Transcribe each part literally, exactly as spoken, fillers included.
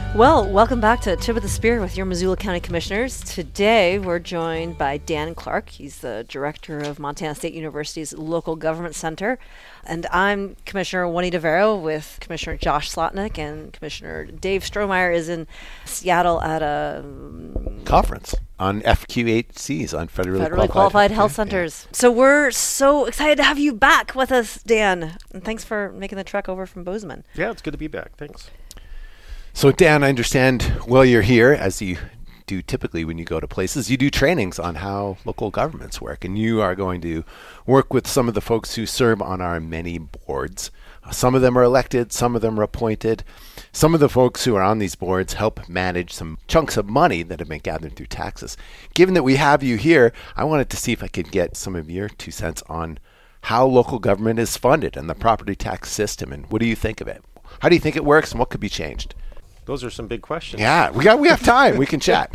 Well, welcome back to Tip of the Spear with your Missoula County Commissioners. Today, we're joined by Dan Clark. He's the director of Montana State University's Local Government Center. And I'm Commissioner Juanita Vero with Commissioner Josh Slotnick, and Commissioner Dave Strohmeyer is in Seattle at a um, conference on F Q H Cs, on federally, federally qualified, qualified health yeah, centers. Yeah. So we're so excited to have you back with us, Dan. And thanks for making the trek over from Bozeman. Yeah, it's good to be back. Thanks. So, Dan, I understand while you're here, as you do typically when you go to places, you do trainings on how local governments work, and you are going to work with some of the folks who serve on our many boards. Uh, some of them are elected, some of them are appointed. Some of the folks who are on these boards help manage some chunks of money that have been gathered through taxes. Given that we have you here, I wanted to see if I could get some of your two cents on how local government is funded and the property tax system, and what do you think of it? How do you think it works, and what could be changed? Those are some big questions. Yeah, we got we have time. We can chat.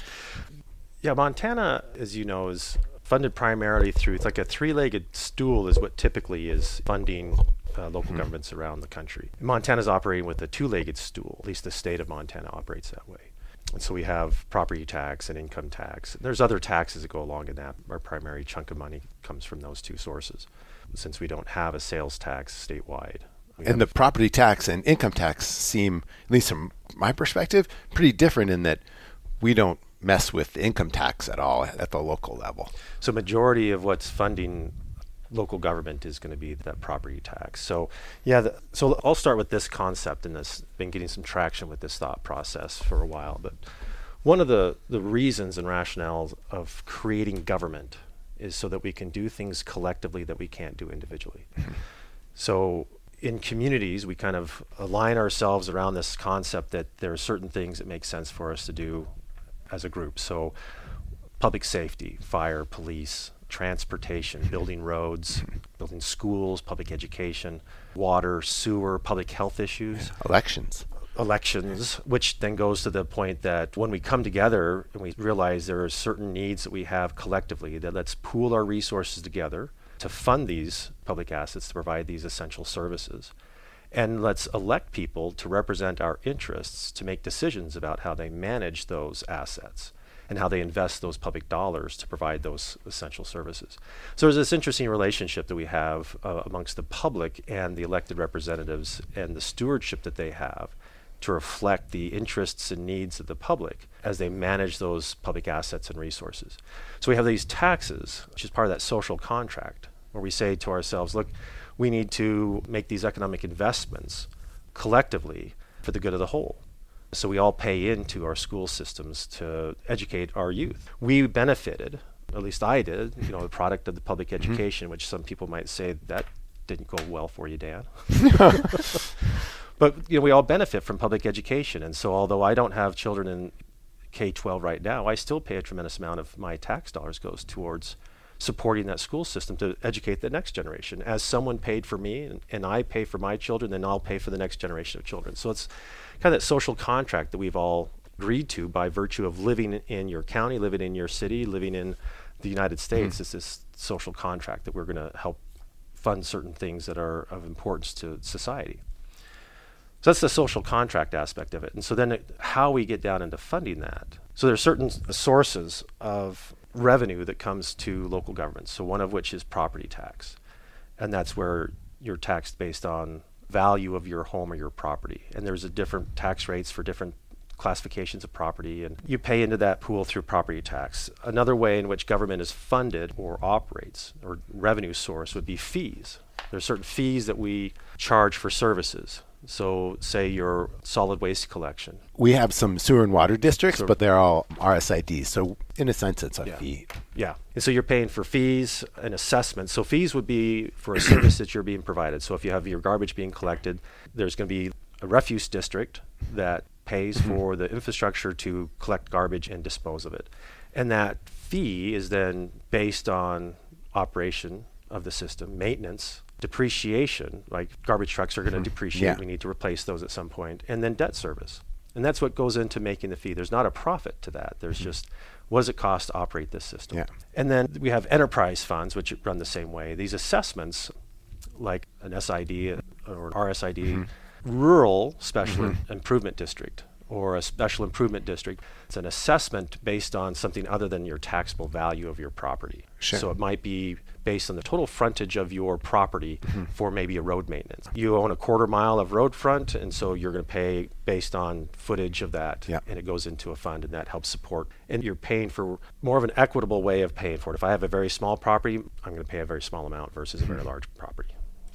Yeah, Montana, as you know, is funded primarily through, it's like a three-legged stool is what typically is funding uh, local mm-hmm. governments around the country. Montana's operating with a two-legged stool. At least the state of Montana operates that way. And so we have property tax and income tax. There's other taxes that go along in that. Our primary chunk of money comes from those two sources, since we don't have a sales tax statewide. And the property tax and income tax seem, at least from my perspective, pretty different in that we don't mess with income tax at all at the local level. So majority of what's funding local government is going to be that property tax. So yeah, the, so I'll start with this concept, and this been getting some traction with this thought process for a while. But one of the, the reasons and rationales of creating government is so that we can do things collectively that we can't do individually. Mm-hmm. So in communities, we kind of align ourselves around this concept that there are certain things that make sense for us to do as a group. So public safety, fire, police, transportation, building roads, building schools, public education, water, sewer, public health issues. Elections. Elections, which then goes to the point that when we come together and we realize there are certain needs that we have collectively, that let's pool our resources together to fund these public assets, to provide these essential services. And let's elect people to represent our interests, to make decisions about how they manage those assets and how they invest those public dollars to provide those essential services. So there's this interesting relationship that we have uh, amongst the public and the elected representatives, and the stewardship that they have to reflect the interests and needs of the public as they manage those public assets and resources. So we have these taxes, which is part of that social contract, where we say to ourselves, look, we need to make these economic investments collectively for the good of the whole. So we all pay into our school systems to educate our youth. We benefited, at least I did, you know, the product of the public education, mm-hmm. which some people might say that didn't go well for you, Dan. But you know, we all benefit from public education, and so although I don't have children in K twelve right now, I still pay a tremendous amount of my tax dollars goes towards supporting that school system to educate the next generation. As someone paid for me, and, and I pay for my children, then I'll pay for the next generation of children. So it's kind of that social contract that we've all agreed to by virtue of living in your county, living in your city, living in the United States. Mm. It's this social contract that we're going to help fund certain things that are of importance to society. So that's the social contract aspect of it. And so then it, how we get down into funding that. So there are certain s- sources of revenue that comes to local governments. So one of which is property tax. And that's where you're taxed based on value of your home or your property. And there's a different tax rates for different classifications of property, and you pay into that pool through property tax. Another way in which government is funded or operates, or revenue source, would be fees. There are certain fees that we charge for services. So say your solid waste collection. We have some sewer and water districts, So- but they're all R S I Ds. So in a sense, it's a Yeah. fee. Yeah. And so you're paying for fees and assessments. So fees would be for a service that you're being provided. So if you have your garbage being collected, there's going to be a refuse district that pays for the infrastructure to collect garbage and dispose of it. And that fee is then based on operation of the system, maintenance, depreciation, like garbage trucks are going to depreciate. Yeah. We need to replace those at some point, and then debt service. And that's what goes into making the fee. There's not a profit to that. There's just, what does it cost to operate this system? Yeah. And then we have enterprise funds, which run the same way. These assessments, like an S I D or R S I D, rural special Mm-hmm. improvement district, or a special improvement district. It's an assessment based on something other than your taxable value of your property. Sure. So it might be based on the total frontage of your property mm-hmm. for maybe a road maintenance. You own a quarter mile of road front, and so you're going to pay based on footage of that, yeah. and it goes into a fund, and that helps support. And you're paying for more of an equitable way of paying for it. If I have a very small property, I'm going to pay a very small amount versus mm-hmm. a very large property.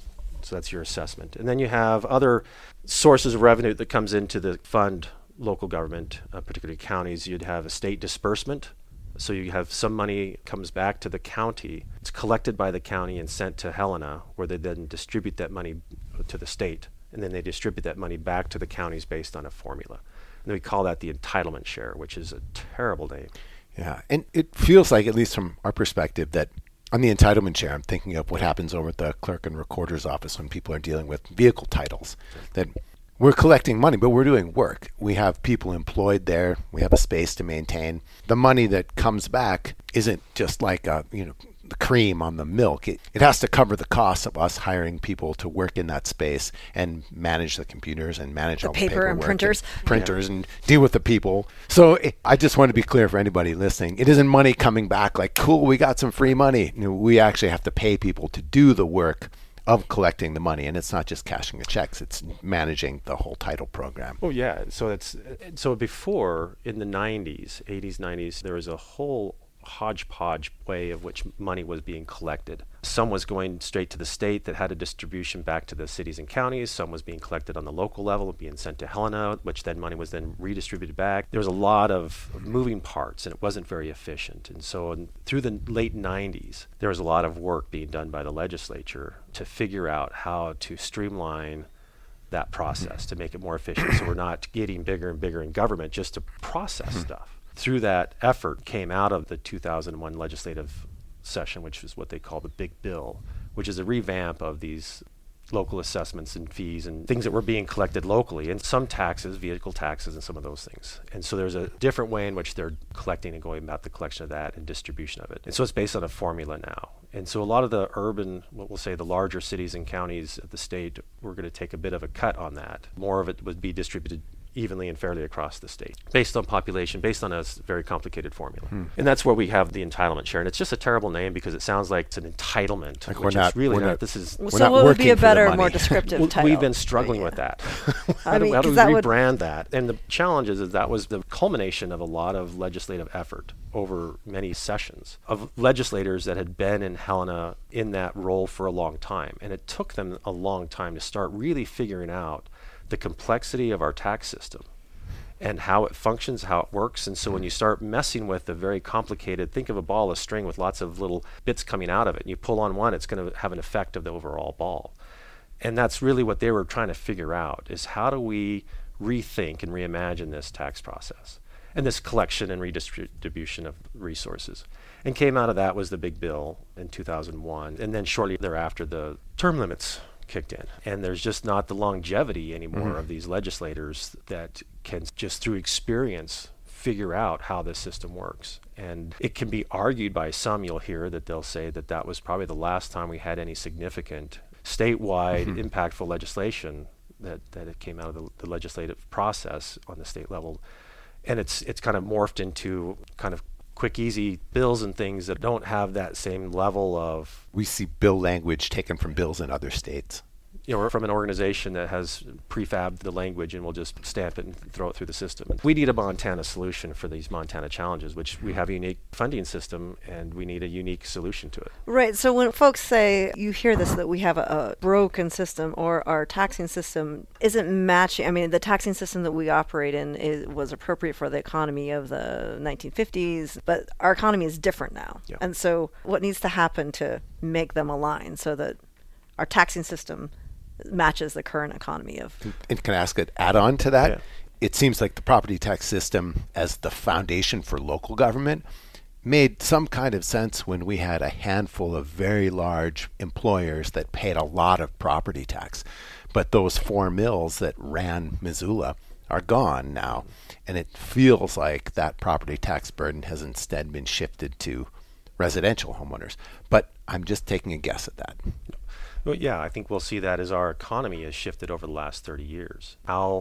So that's your assessment. And then you have other sources of revenue that comes into the fund, local government, uh, particularly counties. You'd have a state disbursement. So you have some money comes back to the county. It's collected by the county and sent to Helena, where they then distribute that money to the state. And then they distribute that money back to the counties based on a formula. And we call that the entitlement share, which is a terrible name. Yeah, and it feels like, at least from our perspective, that on the entitlement share, I'm thinking of what happens over at the clerk and recorder's office when people are dealing with vehicle titles. That we're collecting money, but we're doing work. We have people employed there. We have a space to maintain. The money that comes back isn't just like a, you know, the cream on the milk. It, it has to cover the costs of us hiring people to work in that space and manage the computers and manage the all paper the paperwork and printers, and, printers yeah. and deal with the people. So it, I just want to be clear for anybody listening. It isn't money coming back like, cool, we got some free money. You know, we actually have to pay people to do the work of collecting the money, and it's not just cashing the checks, it's managing the whole title program. Oh yeah, so it's so before, in the nineties, eighties, nineties, there was a whole hodgepodge way of which money was being collected. Some was going straight to the state that had a distribution back to the cities and counties. Some was being collected on the local level, being sent to Helena, which then money was then redistributed back. There was a lot of moving parts, and it wasn't very efficient. And so in, through the late nineties, there was a lot of work being done by the legislature to figure out how to streamline that process, to make it more efficient, so we're not getting bigger and bigger in government just to process stuff. Through that effort came out of the two thousand one legislative session, which is what they call the Big Bill, which is a revamp of these local assessments and fees and things that were being collected locally, and some taxes, vehicle taxes, and some of those things. And so there's a different way in which they're collecting and going about the collection of that and distribution of it. And so it's based on a formula now. And so a lot of the urban, what we'll say the larger cities and counties of the state, we're going to take a bit of a cut on that. More of it would be distributed evenly and fairly across the state, based on population, based on a very complicated formula. Hmm. And that's where we have the entitlement share. And it's just a terrible name because it sounds like it's an entitlement, like which we're not, is really we're not. not This is well, so what would be a better, more descriptive well, title? We've been struggling yeah. with that. how I do, mean, how do we that rebrand would... that? And the challenge is, is that was the culmination of a lot of legislative effort over many sessions of legislators that had been in Helena in that role for a long time. And it took them a long time to start really figuring out the complexity of our tax system and how it functions, how it works. And so when you start messing with the very complicated, think of a ball of string with lots of little bits coming out of it, and you pull on one, it's going to have an effect of the overall ball. And that's really what they were trying to figure out, is how do we rethink and reimagine this tax process and this collection and redistribution of resources. And came out of that was the Big Bill in two thousand one. And then shortly thereafter, the term limits kicked in. And there's just not the longevity anymore mm-hmm. of these legislators that can just through experience figure out how this system works. And it can be argued by some, you'll hear that they'll say that that was probably the last time we had any significant statewide mm-hmm. impactful legislation that, that it came out of the, the legislative process on the state level. And it's it's kind of morphed into kind of quick, easy bills and things that don't have that same level of... We see bill language taken from bills in other states. You know, from an organization that has prefabbed the language and will just stamp it and throw it through the system. We need a Montana solution for these Montana challenges, which we have a unique funding system, and we need a unique solution to it. Right. So when folks say, you hear this, that we have a, a broken system or our taxing system isn't matching. I mean, the taxing system that we operate in is, was appropriate for the economy of the nineteen fifties, but our economy is different now. Yeah. And so what needs to happen to make them align so that our taxing system matches the current economy of... And can I ask an add-on to that? Yeah. It seems like the property tax system as the foundation for local government made some kind of sense when we had a handful of very large employers that paid a lot of property tax. But those four mills that ran Missoula are gone now. And it feels like that property tax burden has instead been shifted to residential homeowners. But I'm just taking a guess at that. Well, yeah, I think we'll see that as our economy has shifted over the last thirty years. How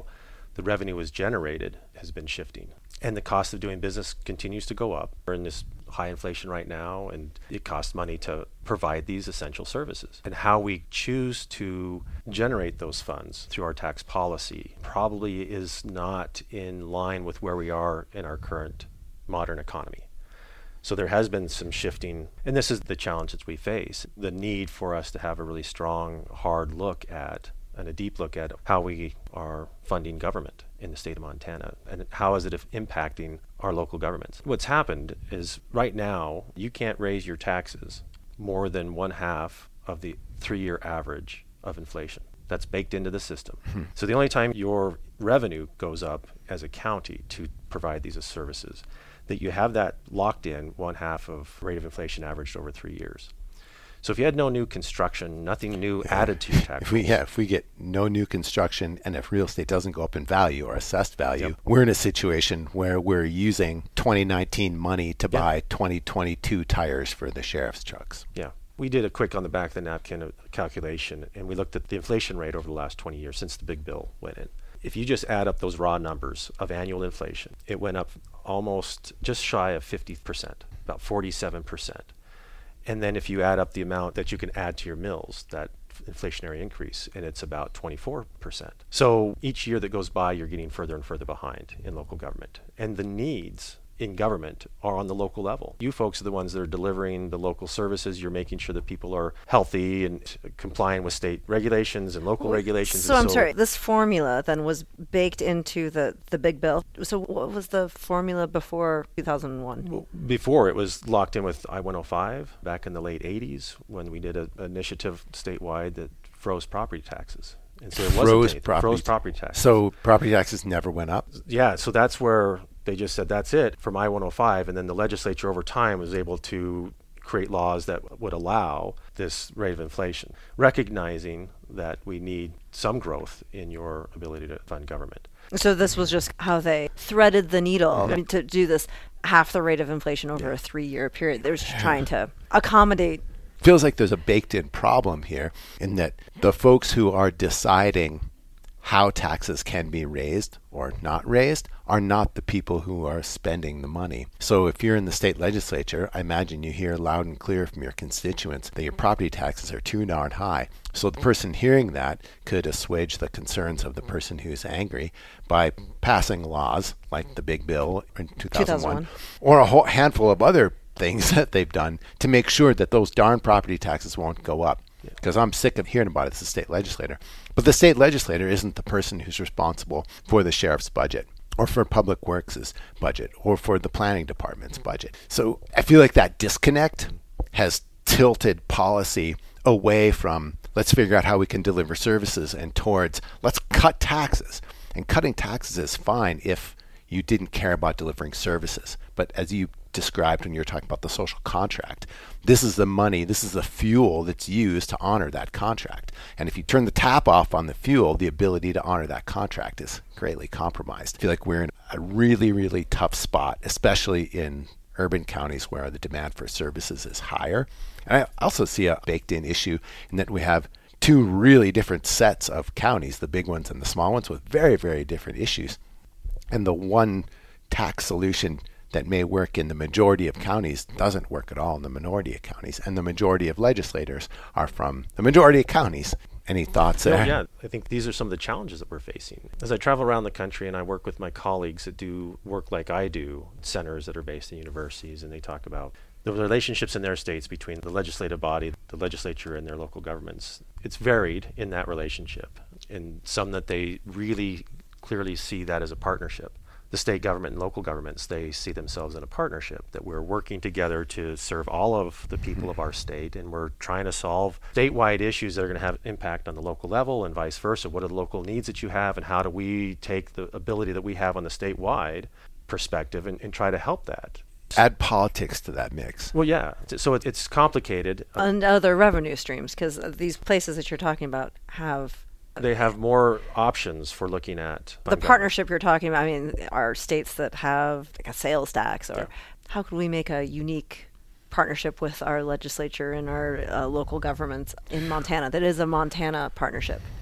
the revenue is generated has been shifting. And the cost of doing business continues to go up. We're in this high inflation right now, and it costs money to provide these essential services. And how we choose to generate those funds through our tax policy probably is not in line with where we are in our current modern economy. So there has been some shifting, and this is the challenge that we face, the need for us to have a really strong, hard look at and a deep look at how we are funding government in the state of Montana and how is it impacting our local governments. What's happened is right now you can't raise your taxes more than one half of the three-year average of inflation. That's baked into the system. Hmm. So the only time your revenue goes up as a county to provide these services, that you have that locked in one half of rate of inflation averaged over three years. So if you had no new construction, nothing new yeah. added to your tax if we, yeah, if we get no new construction and if real estate doesn't go up in value or assessed value, yep. we're in a situation where we're using twenty nineteen money to yep. buy twenty twenty-two tires for the sheriff's trucks. Yeah. We did a quick on the back of the napkin calculation, and we looked at the inflation rate over the last twenty years since the big bill went in. If you just add up those raw numbers of annual inflation, it went up almost just shy of fifty percent, about forty-seven percent. And then if you add up the amount that you can add to your mills, that inflationary increase, and it's about twenty-four percent. So each year that goes by, you're getting further and further behind in local government. And the needs in government are on the local level. You folks are the ones that are delivering the local services. You're making sure that people are healthy and complying with state regulations and local well, regulations. So and I'm so sorry, this formula then was baked into the, the big bill. So what was the formula before two thousand one? Well, before it was locked in with I one oh five back in the late eighties when we did an initiative statewide that froze property taxes. And so it froze, wasn't property, froze property taxes. So property taxes never went up? Yeah, so that's where they just said that's it from I one oh five, and then the legislature over time was able to create laws that would allow this rate of inflation, recognizing that we need some growth in your ability to fund government. So this was just how they threaded the needle mm-hmm. I mean, to do this half the rate of inflation over yeah. a three-year period. They were just trying to accommodate. Feels like there's a baked-in problem here in that the folks who are deciding how taxes can be raised or not raised are not the people who are spending the money. So if you're in the state legislature, I imagine you hear loud and clear from your constituents that your property taxes are too darn high. So the person hearing that could assuage the concerns of the person who's angry by passing laws like the big bill in two thousand one, two thousand one. Or a whole handful of other things that they've done to make sure that those darn property taxes won't go up. Because I'm sick of hearing about it as a state legislator. But the state legislator isn't the person who's responsible for the sheriff's budget or for public works' budget or for the planning department's budget. So I feel like that disconnect has tilted policy away from let's figure out how we can deliver services and towards let's cut taxes. And cutting taxes is fine if you didn't care about delivering services. But as you described when you were talking about the social contract, this is the money, this is the fuel that's used to honor that contract. And if you turn the tap off on the fuel, the ability to honor that contract is greatly compromised. I feel like we're in a really, really tough spot, especially in urban counties where the demand for services is higher. And I also see a baked-in issue in that we have two really different sets of counties, the big ones and the small ones, with very, very different issues. And the one tax solution that may work in the majority of counties doesn't work at all in the minority of counties. And the majority of legislators are from the majority of counties. Any thoughts there? No, yeah, I think these are some of the challenges that we're facing. As I travel around the country and I work with my colleagues that do work like I do, centers that are based in universities, and they talk about the relationships in their states between the legislative body, the legislature, and their local governments. It's varied in that relationship, and some that they really clearly see that as a partnership. The state government and local governments, they see themselves in a partnership, that we're working together to serve all of the people of our state, and we're trying to solve statewide issues that are going to have impact on the local level and vice versa. What are the local needs that you have, and how do we take the ability that we have on the statewide perspective and, and try to help that? Add politics to that mix. Well, yeah. So it, it's complicated. And other revenue streams, because these places that you're talking about have... They have more options for looking at the partnership you're talking about. I mean, are states that have like a sales tax, or yeah. how could we make a unique partnership with our legislature and our uh, local governments in Montana that is a Montana partnership?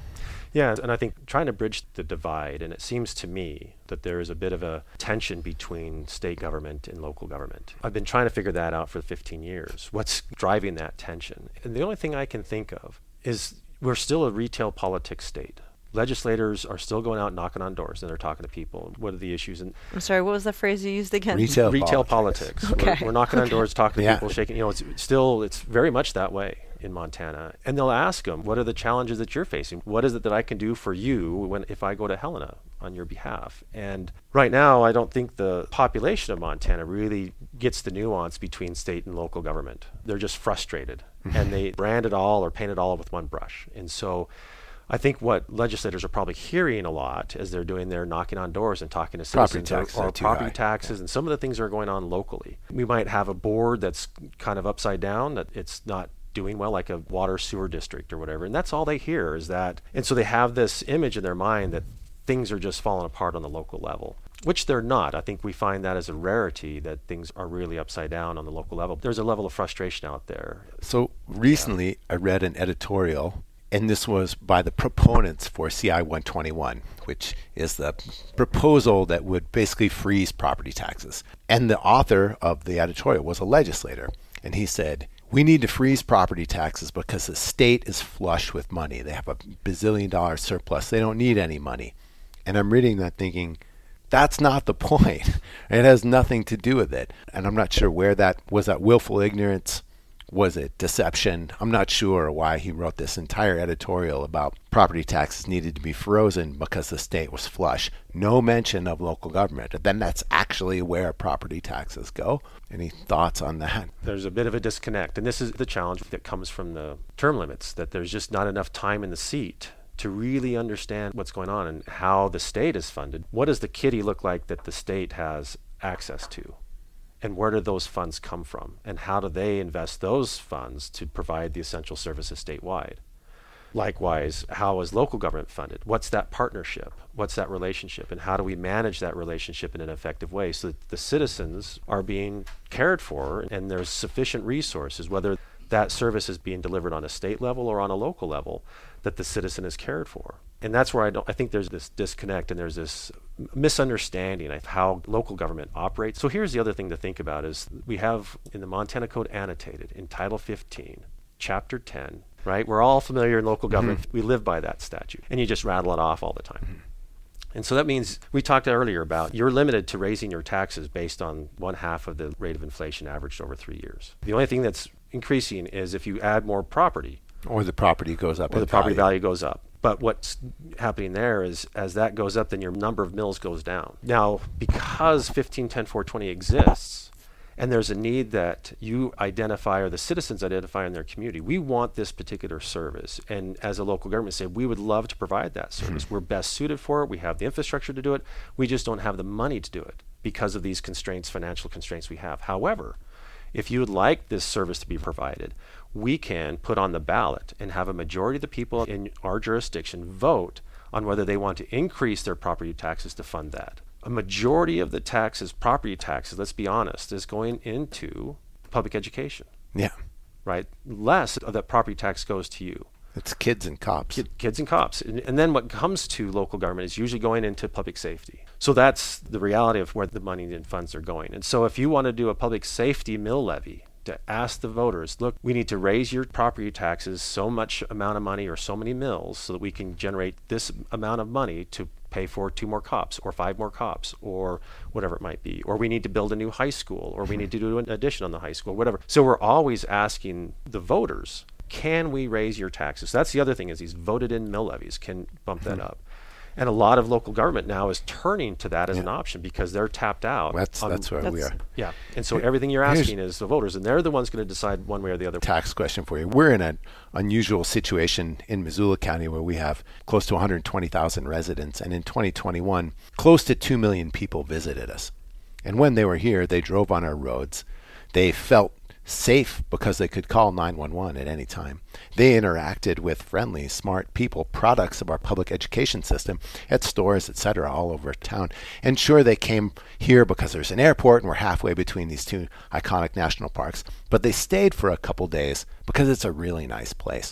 Yeah, and I think trying to bridge the divide, and it seems to me that there is a bit of a tension between state government and local government. I've been trying to figure that out for fifteen years. What's driving that tension? And the only thing I can think of is we're still a retail politics state. Legislators are still going out knocking on doors and they're talking to people. What are the issues? And I'm sorry, what was the phrase you used again? Retail, retail politics. politics. Okay. We're, we're knocking on doors, talking to Yeah. people, shaking. You know, it's still, it's very much that way in Montana. And they'll ask them, what are the challenges that you're facing? What is it that I can do for you when if I go to Helena on your behalf? And right now, I don't think the population of Montana really gets the nuance between state and local government. They're just frustrated and they brand it all or paint it all with one brush. And so I think what legislators are probably hearing a lot as they're doing their knocking on doors and talking to Property citizens taxes or, are or too property high. taxes and some of the things that are going on locally. We might have a board that's kind of upside down, that it's not doing well, like a water sewer district or whatever. And that's all they hear is that. And so they have this image in their mind that things are just falling apart on the local level, which they're not. I think we find that as a rarity, that things are really upside down on the local level. There's a level of frustration out there. So recently, I read an editorial, and this was by the proponents for C I one twenty-one, which is the proposal that would basically freeze property taxes. And the author of the editorial was a legislator, and he said, we need to freeze property taxes because the state is flush with money. They have a bazillion dollar surplus. They don't need any money. And I'm reading that thinking, that's not the point. It has nothing to do with it. And I'm not sure where that was. That willful ignorance? Was it deception? I'm not sure why he wrote this entire editorial about property taxes needed to be frozen because the state was flush. No mention of local government. And then that's actually where property taxes go. Any thoughts on that? There's a bit of a disconnect. And this is the challenge that comes from the term limits, that there's just not enough time in the seat to really understand what's going on and how the state is funded. What does the kitty look like that the state has access to? And where do those funds come from? And how do they invest those funds to provide the essential services statewide? Likewise, how is local government funded? What's that partnership? What's that relationship? And how do we manage that relationship in an effective way so that the citizens are being cared for and there's sufficient resources, whether that service is being delivered on a state level or on a local level, that the citizen is cared for? And that's where I don't I think there's this disconnect and there's this misunderstanding of how local government operates. So here's the other thing to think about is we have in the Montana Code annotated in Title fifteen, Chapter ten, right? We're all familiar in local government. Mm-hmm. We live by that statute. And you just rattle it off all the time. Mm-hmm. And so that means we talked earlier about you're limited to raising your taxes based on one half of the rate of inflation averaged over three years. The only thing that's increasing is if you add more property. Or the property goes up. Or the property value goes up. But what's happening there is as that goes up, then your number of mills goes down. Now, because fifteen ten four twenty exists, and there's a need that you identify or the citizens identify in their community, we want this particular service. And as a local government say, we would love to provide that service. Mm-hmm. We're best suited for it. We have the infrastructure to do it. We just don't have the money to do it because of these constraints, financial constraints we have. However, if you would like this service to be provided, we can put on the ballot and have a majority of the people in our jurisdiction vote on whether they want to increase their property taxes to fund that. A majority of the taxes, property taxes, let's be honest, is going into public education. Yeah. Right? Less of that property tax goes to you. It's kids and cops. Kid, kids and cops. And, and then what comes to local government is usually going into public safety. So that's the reality of where the money and funds are going. And so if you want to do a public safety mill levy, to ask the voters, look, we need to raise your property taxes so much amount of money or so many mills so that we can generate this amount of money to pay for two more cops or five more cops or whatever it might be. Or we need to build a new high school or we need to do an addition on the high school, whatever. So we're always asking the voters, can we raise your taxes? That's the other thing is these voted in mill levies can bump that up. And a lot of local government now is turning to that as yeah. an option because they're tapped out. That's on, that's where that's, we are. Yeah. And so everything you're asking Here's is the voters, and they're the ones going to decide one way or the other. Tax question for you. We're in an unusual situation in Missoula County where we have close to one hundred twenty thousand residents. And in twenty twenty-one, close to two million people visited us. And when they were here, they drove on our roads. They felt safe because they could call nine one one at any time. They interacted with friendly, smart people, products of our public education system at stores, et cetera, all over town. And sure, they came here because there's an airport and we're halfway between these two iconic national parks, but they stayed for a couple days because it's a really nice place.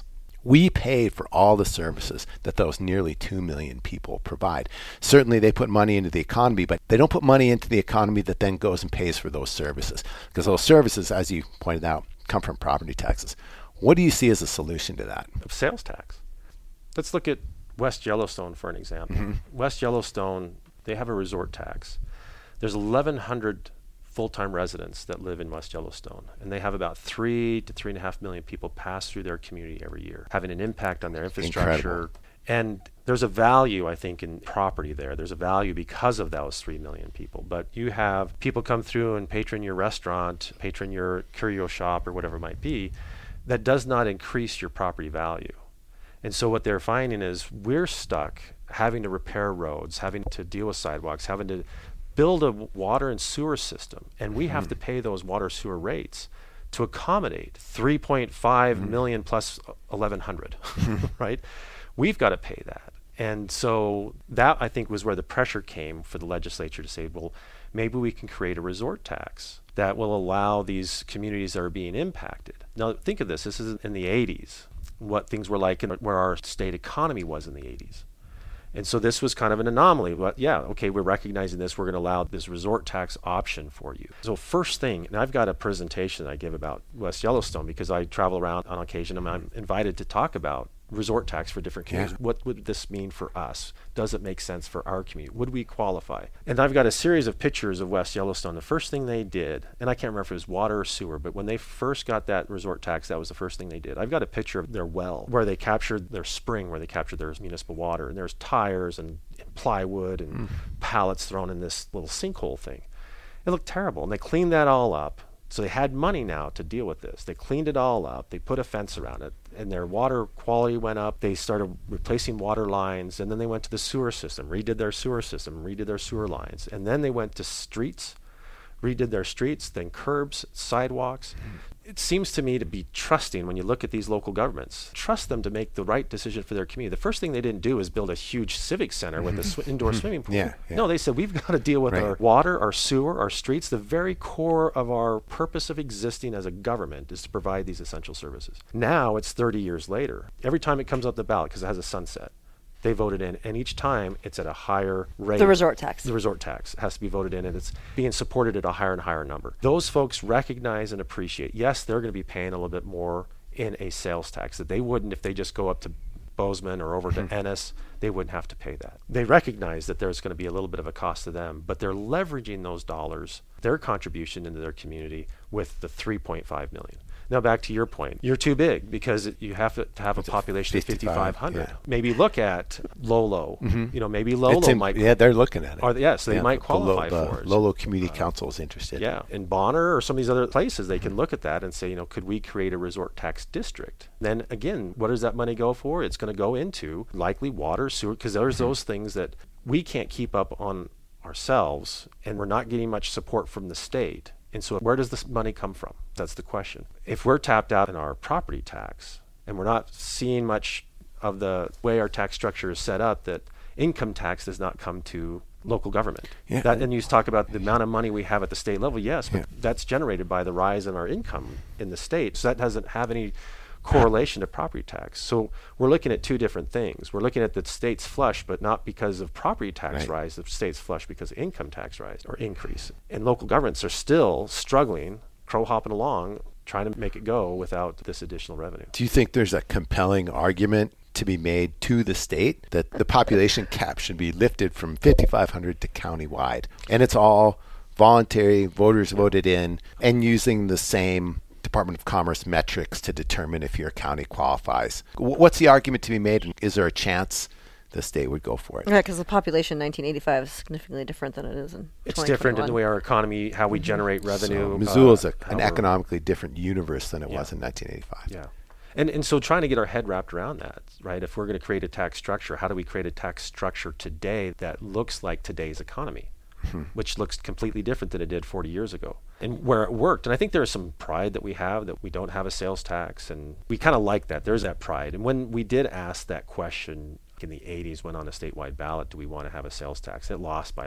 We pay for all the services that those nearly two million people provide. Certainly they put money into the economy, but they don't put money into the economy that then goes and pays for those services. Because those services, as you pointed out, come from property taxes. What do you see as a solution to that? Sales tax. Let's look at West Yellowstone for an example. Mm-hmm. West Yellowstone, they have a resort tax. There's eleven hundred full-time residents that live in West Yellowstone, and they have about three to three and a half million people pass through their community every year, having an impact on their infrastructure. Incredible. And there's a value, I think, in property there. There's a value because of those three million people. But you have people come through and patron your restaurant, patron your curio shop, or whatever it might be. That does not increase your property value. And so what they're finding is we're stuck having to repair roads, having to deal with sidewalks, having to build a water and sewer system, and we mm. have to pay those water sewer rates to accommodate three point five mm. million plus eleven hundred, right? We've got to pay that. And so that, I think, was where the pressure came for the legislature to say, well, maybe we can create a resort tax that will allow these communities that are being impacted. Now, think of this. This is in the eighties, what things were like and where our state economy was in the eighties. And so this was kind of an anomaly. But yeah, okay, we're recognizing this. We're going to allow this resort tax option for you. So first thing, and I've got a presentation that I give about West Yellowstone because I travel around on occasion and I'm invited to talk about resort tax for different communities. Yeah. What would this mean for us? Does it make sense for our community? Would we qualify? And I've got a series of pictures of West Yellowstone. The first thing they did, and I can't remember if it was water or sewer, but when they first got that resort tax, that was the first thing they did. I've got a picture of their well where they captured their spring, where they captured their municipal water, and there's tires and, and plywood and mm. pallets thrown in this little sinkhole thing. It looked terrible, and they cleaned that all up. So they had money now to deal with this. They cleaned it all up. They put a fence around it, and their water quality went up. They started replacing water lines, and then they went to the sewer system, redid their sewer system, redid their sewer lines. And then they went to streets, redid their streets, then curbs, sidewalks. Mm. It seems to me to be trusting when you look at these local governments. Trust them to make the right decision for their community. The first thing they didn't do is build a huge civic center with an sw- indoor swimming pool. Yeah, yeah. No, they said we've got to deal with right. our water, our sewer, our streets. The very core of our purpose of existing as a government is to provide these essential services. Now it's thirty years later. Every time it comes up the ballot, because it has a sunset, they voted in, and each time it's at a higher rate. The resort tax. The resort tax has to be voted in, and it's being supported at a higher and higher number. Those folks recognize and appreciate, yes, they're going to be paying a little bit more in a sales tax that they wouldn't if they just go up to Bozeman or over mm-hmm. to Ennis. They wouldn't have to pay that. They recognize that there's going to be a little bit of a cost to them, but they're leveraging those dollars, their contribution into their community, with the three point five million. Now back to your point, you're too big because it, you have to, to have It's a population of fifty-five hundred. Yeah. Maybe look at Lolo. Mm-hmm. You know, maybe Lolo in, might. Yeah, they're looking at it. Or, yeah, so they yeah, might qualify the, the, for it. Lolo Community uh, Council is interested. Yeah, in Bonner or some of these other places, they can look at that and say, you know, could we create a resort tax district? Then again, what does that money go for? It's going to go into likely water, sewer, because there's mm-hmm. those things that we can't keep up on ourselves, and we're not getting much support from the state. And so where does this money come from? That's the question. If we're tapped out in our property tax and we're not seeing much of the way our tax structure is set up, that income tax does not come to local government. Yeah. That, and you talk about the amount of money we have at the state level, yes, but yeah. that's generated by the rise in our income in the state. So that doesn't have any correlation to property tax. So we're looking at two different things. We're looking at the state's flush, but not because of property tax right. rise. The state's flush because of income tax rise or increase. And local governments are still struggling, crow hopping along, trying to make it go without this additional revenue. Do you think there's a compelling argument to be made to the state that the population cap should be lifted from fifty-five hundred to countywide? And it's all voluntary, voters voted in, and using the same Department of Commerce metrics to determine if your county qualifies. What's the argument to be made? And is there a chance the state would go for it? Yeah, because the population in nineteen eighty-five is significantly different than it is in It's different in the way our economy, how we mm-hmm. generate revenue. So Missoula's uh, a, an economically different universe than it yeah. was in nineteen eighty-five. Yeah. And and so trying to get our head wrapped around that, right? If we're going to create a tax structure, how do we create a tax structure today that looks like today's economy? Hmm. Which looks completely different than it did forty years ago, and where it worked. And I think there's some pride that we have that we don't have a sales tax, and we kind of like that. There's that pride. And when we did ask that question in the eighties, went on a statewide ballot, do we want to have a sales tax? It lost by like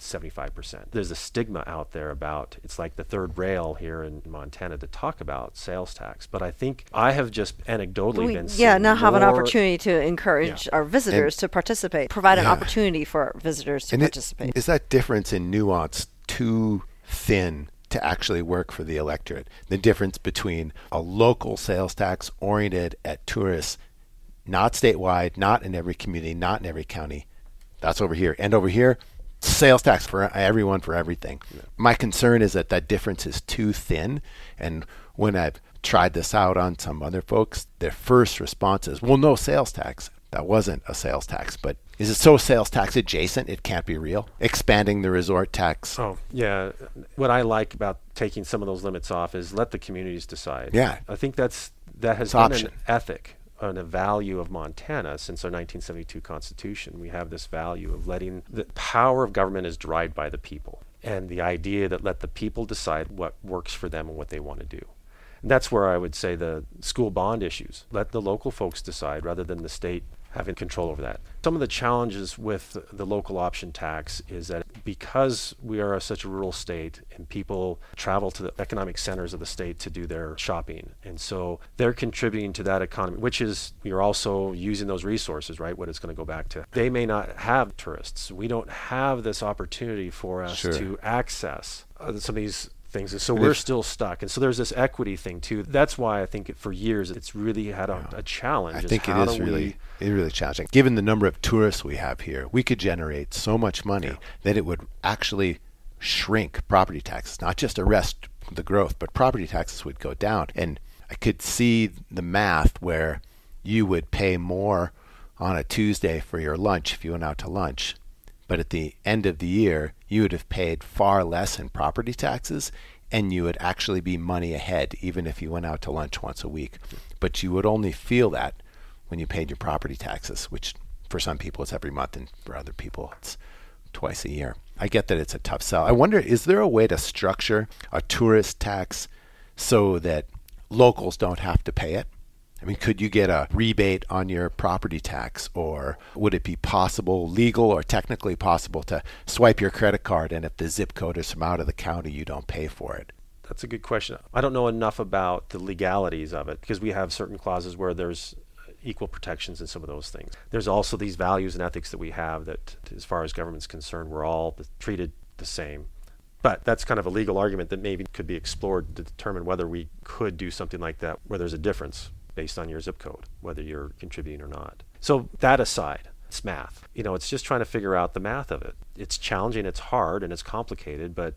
seventy-five percent. There's a stigma out there about, it's like the third rail here in Montana to talk about sales tax. But I think I have just anecdotally we, been yeah, seeing now have an more- opportunity to encourage Yeah. our visitors And- to participate, provide an Yeah. opportunity for our visitors to And it- participate. is that difference in nuance too thin to actually work for the electorate? The difference between a local sales tax oriented at tourists, not statewide, not in every community, not in every county. That's over here. And over here, sales tax for everyone for everything. Yeah. My concern is that that difference is too thin. And when I've tried this out on some other folks, their first response is, well, no sales tax. That wasn't a sales tax, but is it so sales tax adjacent it can't be real? Expanding the resort tax. Oh, yeah. What I like about taking some of those limits off is let the communities decide. Yeah. I think that's that has It's been option. an ethic and a value of Montana since our nineteen seventy-two Constitution. We have this value of letting the power of government is derived by the people, and the idea that let the people decide what works for them and what they want to do. And that's where I would say the school bond issues. Let the local folks decide rather than the state having control over that. Some of the challenges with the local option tax is that because we are a, such a rural state and people travel to the economic centers of the state to do their shopping, and so they're contributing to that economy, which is you're also using those resources, right? What it's going to go back to. They may not have tourists. We don't have this opportunity for us Sure. to access uh, some of these things, and so And we're if- still stuck. And so there's this equity thing too. That's why I think it, for years it's really had a, a challenge. I think it how is do really, we- it is really challenging. Given the number of tourists we have here, we could generate so much money Yeah. that it would actually shrink property taxes, not just arrest the growth, but property taxes would go down. And I could see the math where you would pay more on a Tuesday for your lunch if you went out to lunch. But at the end of the year, you would have paid far less in property taxes, and you would actually be money ahead even if you went out to lunch once a week. But you would only feel that when you paid your property taxes, which for some people it's every month, and for other people it's twice a year. I get that it's a tough sell. I wonder, is there a way to structure a tourist tax so that locals don't have to pay it? I mean, could you get a rebate on your property tax, or would it be possible, legal or technically possible, to swipe your credit card and if the zip code is from out of the county, you don't pay for it? That's a good question. I don't know enough about the legalities of it because we have certain clauses where there's equal protections in some of those things. There's also these values and ethics that we have that, as far as government's concerned, we're all treated the same. But that's kind of a legal argument that maybe could be explored to determine whether we could do something like that where there's a difference based on your zip code, whether you're contributing or not. So that aside, it's math. You know, it's just trying to figure out the math of it. It's challenging, it's hard, and it's complicated, but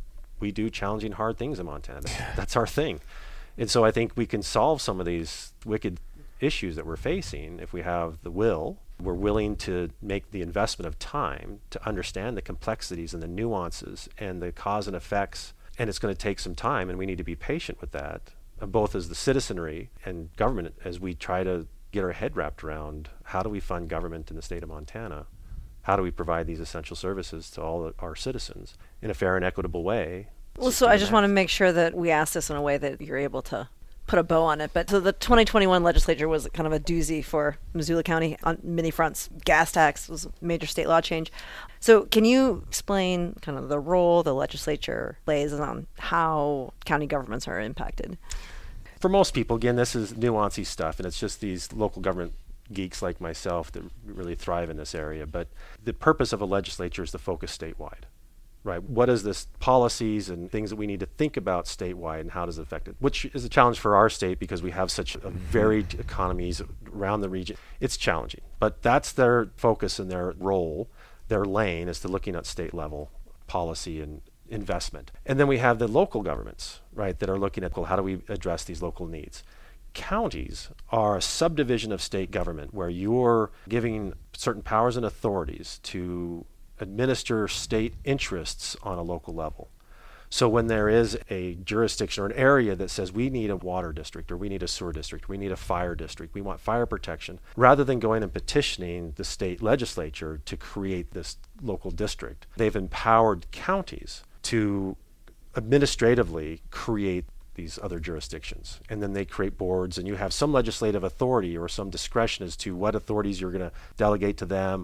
we do challenging hard things in Montana. That's our thing. And so I think we can solve some of these wicked issues that we're facing if we have the will. We're willing to make the investment of time to understand the complexities and the nuances and the cause and effects, and it's going to take some time, and we need to be patient with that, both as the citizenry and government, as we try to get our head wrapped around how do we fund government in the state of Montana? How do we provide these essential services to all our citizens in a fair and equitable way? Well, so I just want to make sure that we ask this in a way that you're able to put a bow on it. But so the twenty twenty-one legislature was kind of a doozy for Missoula County on many fronts. Gas tax was a major state law change. So can you explain kind of the role the legislature plays on how county governments are impacted? For most people, again, this is nuancy stuff, and it's just these local government geeks like myself that really thrive in this area. But the purpose of a legislature is to focus statewide, right? What is this policies and things that we need to think about statewide, and how does it affect it? Which is a challenge for our state because we have such a varied economies around the region. It's challenging, but that's their focus and their role. Their lane is to looking at state level policy and investment. And then we have the local governments, right, that are looking at, well, how do we address these local needs? Counties are a subdivision of state government where you're giving certain powers and authorities to administer state interests on a local level. So when there is a jurisdiction or an area that says we need a water district, or we need a sewer district, we need a fire district, we want fire protection, rather than going and petitioning the state legislature to create this local district, they've empowered counties to administratively create these other jurisdictions. And then they create boards, and you have some legislative authority or some discretion as to what authorities you're going to delegate to them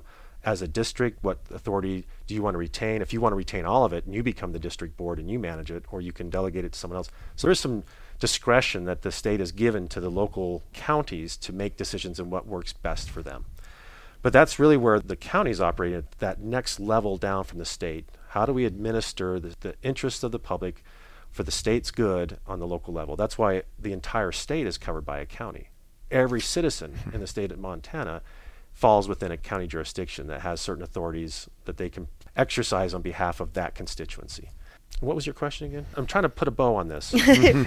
as a district, what authority do you want to retain? If you want to retain all of it, and you become the district board and you manage it, or you can delegate it to someone else. So there's some discretion that the state has given to the local counties to make decisions on what works best for them. But that's really where the counties operate at that next level down from the state. How do we administer the, the interests of the public for the state's good on the local level? That's why the entire state is covered by a county. Every citizen in the state of Montana falls within a county jurisdiction that has certain authorities that they can exercise on behalf of that constituency. What was your question again? I'm trying to put a bow on this.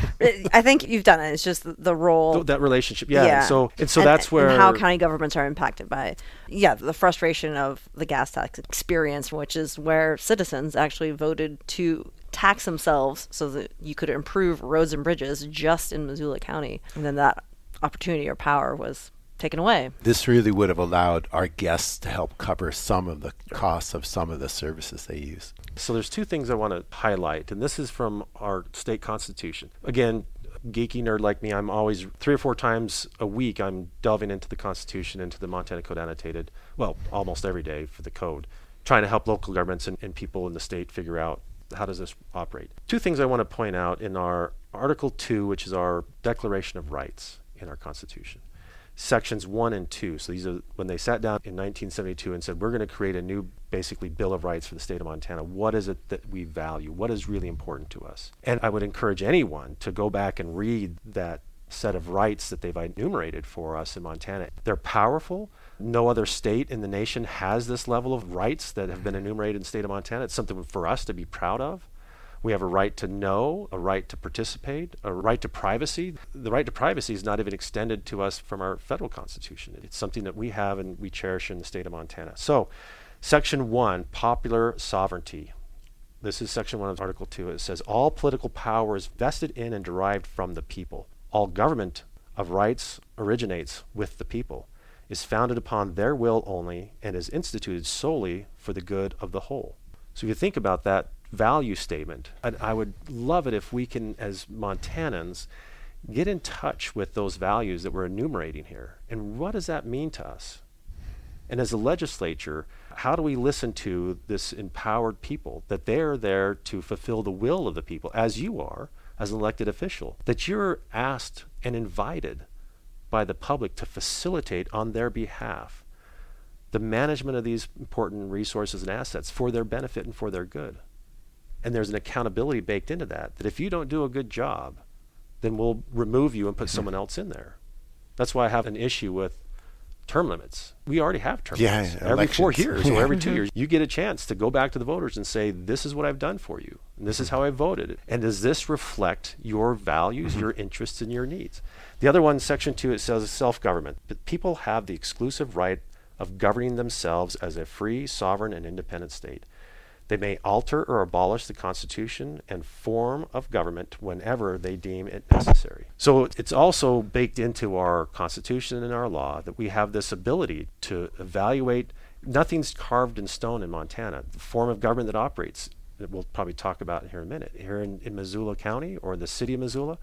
I think you've done it. It's just the, the role. Th- that relationship, yeah. yeah. And so, and so and, that's where and how county governments are impacted by, yeah, the frustration of the gas tax experience, which is where citizens actually voted to tax themselves so that you could improve roads and bridges just in Missoula County, and then that opportunity or power was taken away. This really would have allowed our guests to help cover some of the costs of some of the services they use. So there's two things I want to highlight, and this is from our state constitution. Again, geeky nerd like me, I'm always three or four times a week I'm delving into the Constitution, into the Montana Code Annotated, well, almost every day for the code, trying to help local governments and, and people in the state figure out how does this operate. Two things I want to point out in our Article two, which is our Declaration of Rights in our Constitution. Sections one and two. So these are when they sat down in nineteen seventy-two and said, we're going to create a new, basically, Bill of Rights for the state of Montana. What is it that we value? What is really important to us? And I would encourage anyone to go back and read that set of rights that they've enumerated for us in Montana. They're powerful. No other state in the nation has this level of rights that have been enumerated in the state of Montana. It's something for us to be proud of. We have a right to know, a right to participate, a right to privacy. The right to privacy is not even extended to us from our federal constitution. It's something that we have and we cherish in the state of Montana. So, Section one, popular sovereignty. This is Section one of Article two. It says, all political power is vested in and derived from the people. All government of rights originates with the people, is founded upon their will only, and is instituted solely for the good of the whole. So if you think about that value statement, and I would love it if we can, as Montanans, get in touch with those values that we're enumerating here. And what does that mean to us? And as a legislature, how do we listen to this empowered people, that they're there to fulfill the will of the people, as you are, as an elected official, that you're asked and invited by the public to facilitate on their behalf the management of these important resources and assets for their benefit and for their good. And there's an accountability baked into that, that if you don't do a good job, then we'll remove you and put someone else in there. That's why I have an issue with term limits. We already have term yeah, limits. Yeah, every four elections. years or every two years, you get a chance to go back to the voters and say, this is what I've done for you. And this is how I voted. And does this reflect your values, your interests, and your needs? The other one, Section two, it says self-government. But people have the exclusive right of governing themselves as a free, sovereign, and independent state. They may alter or abolish the Constitution and form of government whenever they deem it necessary. So it's also baked into our Constitution and our law that we have this ability to evaluate. Nothing's carved in stone in Montana. The form of government that operates, that we'll probably talk about here in a minute, here in, in Missoula County or the city of Missoula,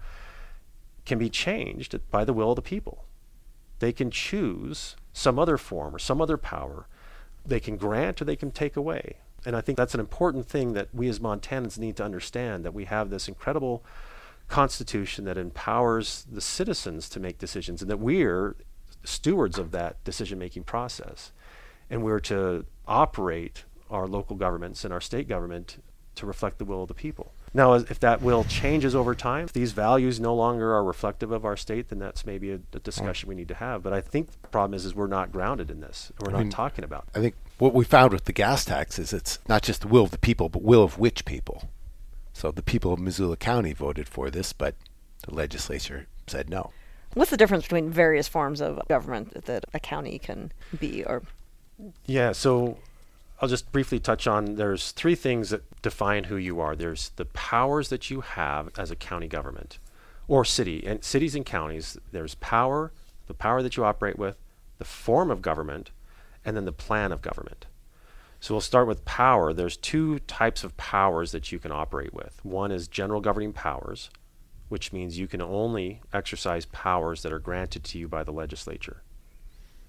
can be changed by the will of the people. They can choose some other form or some other power. They can grant or they can take away. And I think that's an important thing that we as Montanans need to understand, that we have this incredible constitution that empowers the citizens to make decisions, and that we're stewards of that decision-making process. And we're to operate our local governments and our state government to reflect the will of the people. Now, if that will changes over time, if these values no longer are reflective of our state, then that's maybe a, a discussion we need to have. But I think the problem is, is we're not grounded in this. We're I not mean, talking about it. I think what we found with the gas tax is it's not just the will of the people, but will of which people. So the people of Missoula County voted for this, but the legislature said no. What's the difference between various forms of government that a county can be? Or Yeah, so I'll just briefly touch on, there's three things that define who you are. There's the powers that you have as a county government or city. And cities and counties, there's power, the power that you operate with, the form of government, and then the plan of government. So we'll start with power. There's two types of powers that you can operate with. One is general governing powers, which means you can only exercise powers that are granted to you by the legislature.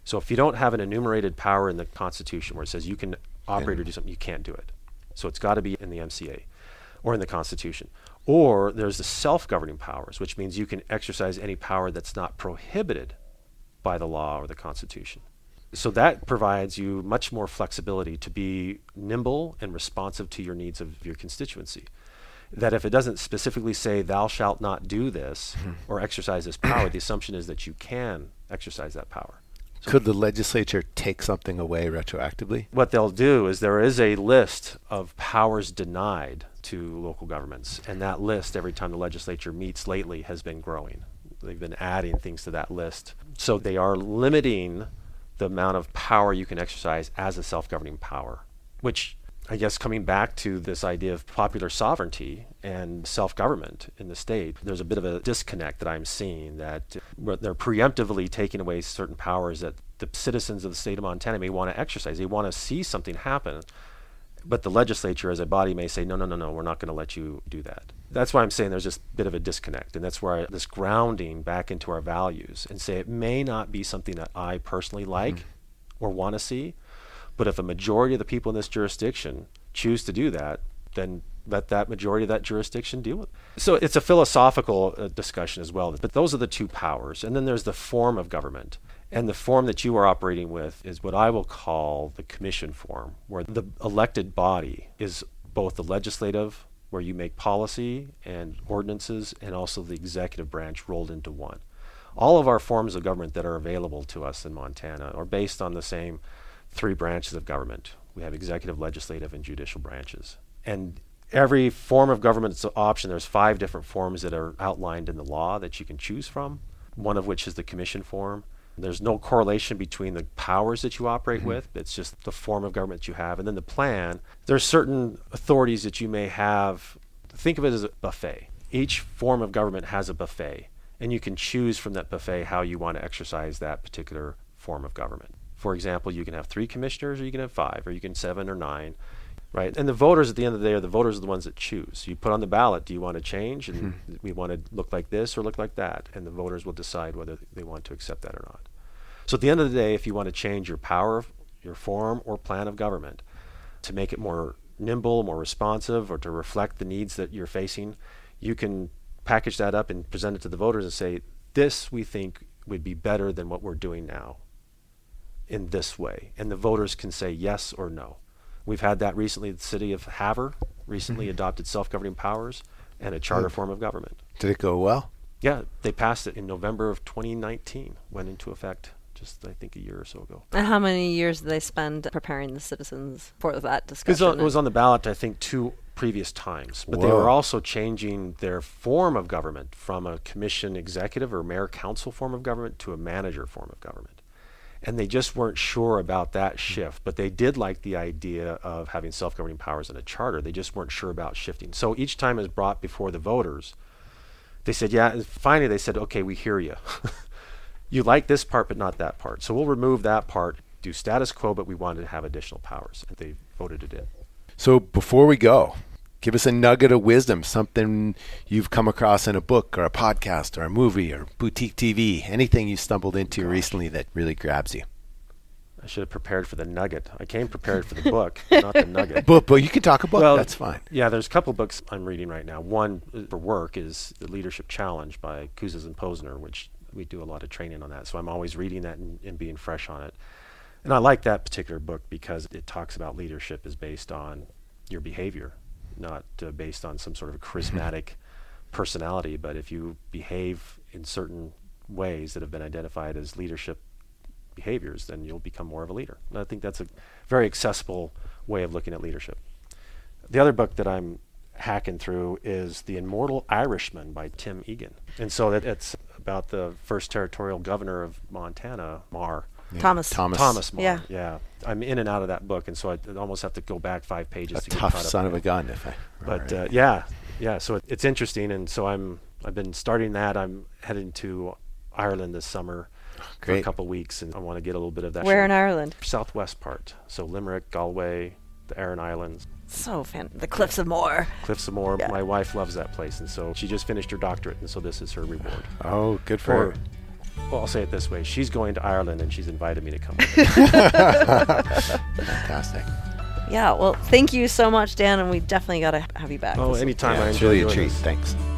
So if you don't have an enumerated power in the Constitution where it says you can operate or do something, you can't do it. So it's got to be in the M C A or in the Constitution. Or there's the self-governing powers, which means you can exercise any power that's not prohibited by the law or the Constitution. So that provides you much more flexibility to be nimble and responsive to your needs of your constituency. That if it doesn't specifically say thou shalt not do this or exercise this power, the assumption is that you can exercise that power. So could the legislature take something away retroactively? What they'll do is there is a list of powers denied to local governments, and that list, every time the legislature meets lately, has been growing. They've been adding things to that list. So they are limiting the amount of power you can exercise as a self-governing power, which I guess coming back to this idea of popular sovereignty and self-government in the state, there's a bit of a disconnect that I'm seeing, that they're preemptively taking away certain powers that the citizens of the state of Montana may want to exercise. They want to see something happen, but the legislature as a body may say, no, no, no, no, we're not going to let you do that. That's why I'm saying there's just a bit of a disconnect, and that's where I, this grounding back into our values and say it may not be something that I personally like mm-hmm. or want to see, but if a majority of the people in this jurisdiction choose to do that, then let that majority of that jurisdiction deal with it. So it's a philosophical uh, discussion as well. But those are the two powers. And then there's the form of government. And the form that you are operating with is what I will call the commission form, where the elected body is both the legislative, where you make policy and ordinances, and also the executive branch rolled into one. All of our forms of government that are available to us in Montana are based on the same three branches of government. We have executive, legislative, and judicial branches. And every form of government is an option. There's five different forms that are outlined in the law that you can choose from, one of which is the commission form. There's no correlation between the powers that you operate mm-hmm. with. It's just the form of government that you have. And then the plan, there's certain authorities that you may have. Think of it as a buffet. Each form of government has a buffet, and you can choose from that buffet how you want to exercise that particular form of government. For example, you can have three commissioners, or you can have five, or you can seven or nine, right? And the voters at the end of the day are the voters are the ones that choose. You put on the ballot, do you want to change? And mm-hmm. we want to look like this or look like that. And the voters will decide whether they want to accept that or not. So at the end of the day, if you want to change your power, your form or plan of government to make it more nimble, more responsive, or to reflect the needs that you're facing, you can package that up and present it to the voters and say, this we think would be better than what we're doing now in this way. And the voters can say yes or no. We've had that recently. The city of Havre recently mm-hmm. adopted self-governing powers and a charter mm-hmm. form of government. Did it go well? Yeah, they passed it in November of twenty nineteen, went into effect just, I think, a year or so ago. And how many years did they spend preparing the citizens for that discussion? It was on the ballot, I think, two previous times. But Whoa. They were also changing their form of government from a commission executive or mayor council form of government to a manager form of government. And they just weren't sure about that shift, but they did like the idea of having self-governing powers in a charter. They just weren't sure about shifting. So each time it was brought before the voters, they said, yeah, and finally they said, okay, we hear you. You like this part, but not that part. So we'll remove that part, do status quo, but we wanted to have additional powers. And they voted it in. So before we go, give us a nugget of wisdom, something you've come across in a book or a podcast or a movie or boutique T V, anything you stumbled into Gosh. recently that really grabs you. I should have prepared for the nugget. I came prepared for the book, not the nugget. But, but you can talk about well, that's fine. Yeah, there's a couple books I'm reading right now. One for work is The Leadership Challenge by Kouzes and Posner, which we do a lot of training on that. So I'm always reading that and, and being fresh on it. And I like that particular book because it talks about leadership is based on your behavior, not uh, based on some sort of charismatic personality, but if you behave in certain ways that have been identified as leadership behaviors, then you'll become more of a leader. And I think that's a very accessible way of looking at leadership. The other book that I'm hacking through is The Immortal Irishman by Tim Egan. And so that it's about the first territorial governor of Montana, Marr. Yeah. Thomas. Thomas. Thomas Marr. Yeah. yeah. I'm in and out of that book, and so I almost have to go back five pages a to get get tough son of a gun, if I But uh, yeah, yeah. So it, it's interesting, and so I'm I've been starting that. I'm heading to Ireland this summer Great. for a couple of weeks, and I want to get a little bit of that. Where in Ireland? Southwest part. So Limerick, Galway, the Aran Islands. So fan. The Cliffs of Moher. Cliffs of Moher. Yeah. My wife loves that place, and so she just finished her doctorate, and so this is her reward. Oh, good for Or, her. Well, I'll say it this way. She's going to Ireland, and she's invited me to come with her. Fantastic. Yeah, well, thank you so much, Dan, and we definitely got to have you back. Oh, This- anytime. Yeah, I it's enjoy really a doing treat. this. Thanks.